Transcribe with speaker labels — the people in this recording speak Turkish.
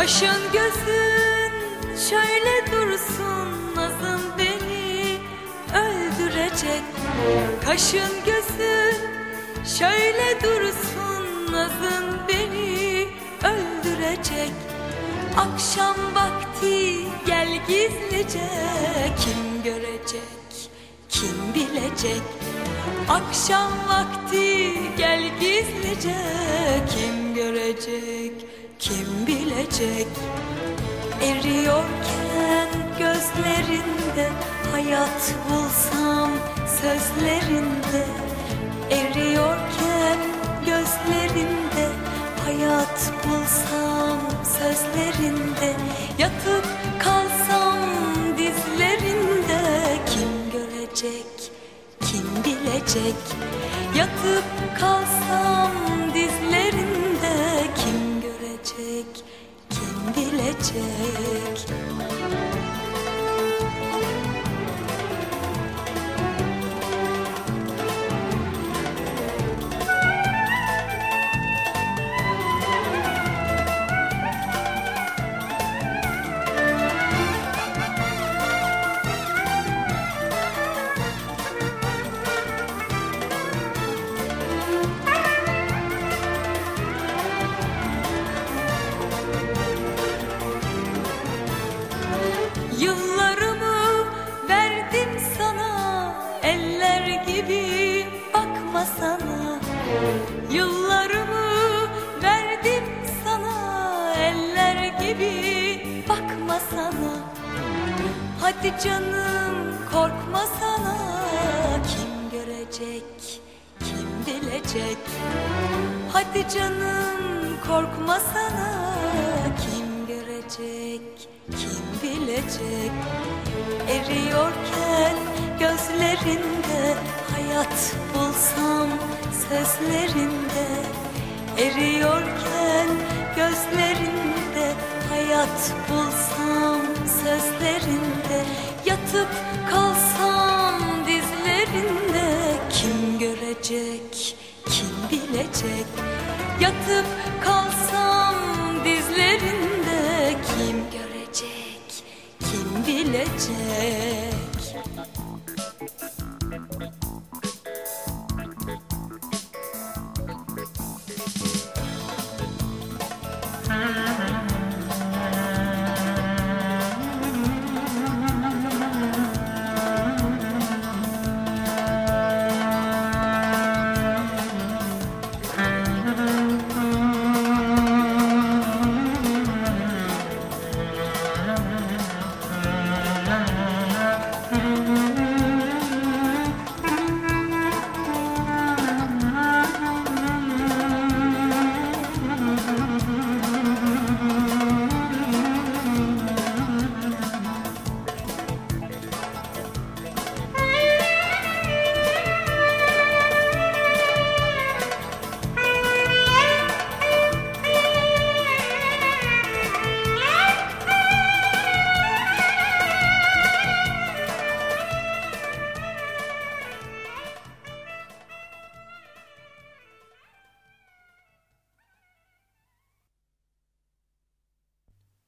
Speaker 1: Kaşın gözün şöyle dursun, nazın beni öldürecek. Kaşın gözün şöyle dursun, nazın beni öldürecek. Akşam vakti gel gizlice, kim görecek, kim bilecek. Akşam vakti gel gizlice, kim görecek, kim bilecek. Eriyorken gözlerinde hayat bulsam sözlerinde. Eriyorken gözlerinde hayat bulsam sözlerinde. Yatıp kalsam dizlerinde, kim görecek, kim bilecek. Yatıp kalsam dizlerinde, kim görecek, kim bilecek. Yıllarımı verdim sana, eller gibi bakma sana. Yıllarımı verdim sana, eller gibi bakma sana. Hadi canım korkma sana, kim görecek, kim bilecek. Hadi canım korkma sana, kim görecek, kim bilecek. Eriyorken gözlerinde hayat bulsam sözlerinde. Eriyorken gözlerinde hayat bulsam sözlerinde. Yatıp kalsam dizlerinde, kim görecek, kim bilecek. Yatıp